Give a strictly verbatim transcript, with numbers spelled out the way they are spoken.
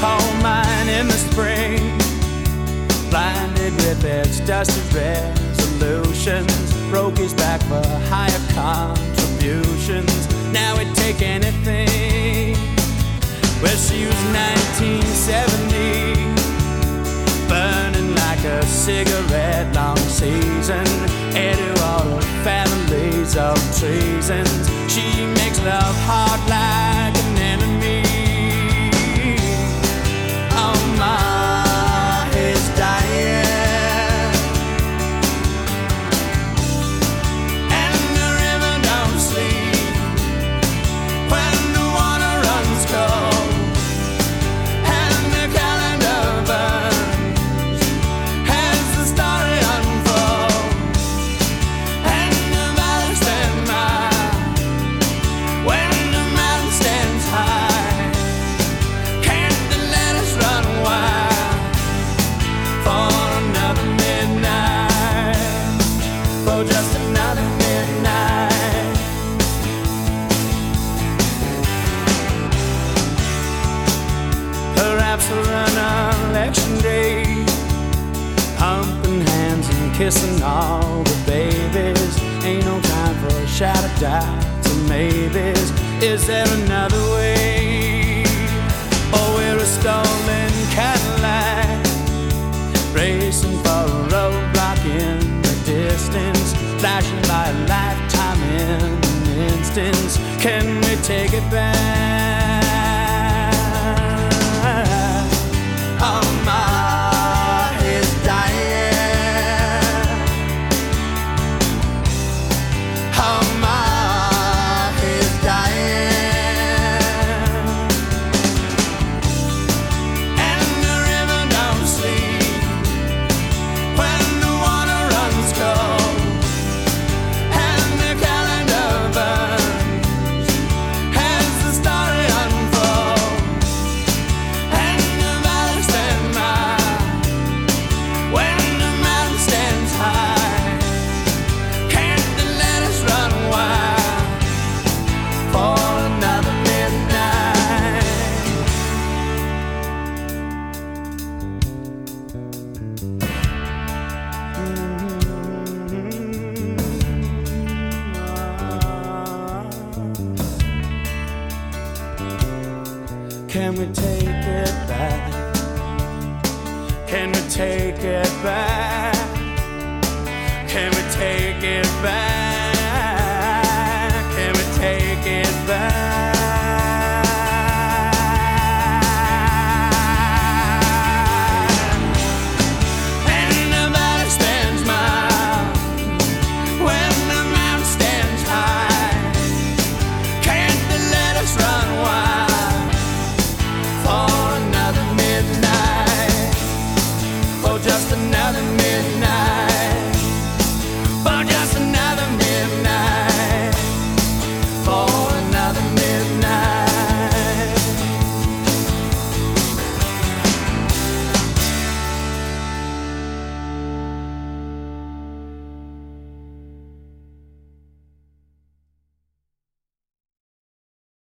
coal mine in the spring, blinded with its dusty resolutions, broke his back for higher contributions. Now he'd take anything. Well, she was nineteen seventy, burning like a cigarette, long season, heir to all the families of treasons. She makes love hard like an enemy. Oh my, he's dying, and the river don't sleep when the water runs cold, and the calendar burns as the story unfolds, and the valley stands high when the mountain stands high. Can't the letters run wild for another midnight, for just another midnight? Her raps were on election day, humping hands and kissing all the babies. Ain't no time for a shout of doubts and maybes. Is there another way? Or we're a stolen Cadillac, racing for a roadblock in the distance, flashing by a lifetime in an instance. Can we take it back? Oh my, he's dying. Oh my, he's dying, and the river don't sleep when the water runs cold, and the calendar burns as the story unfolds, and the valley stands high when the mountain stands high. Can't the letters run wild for another midnight? Can we take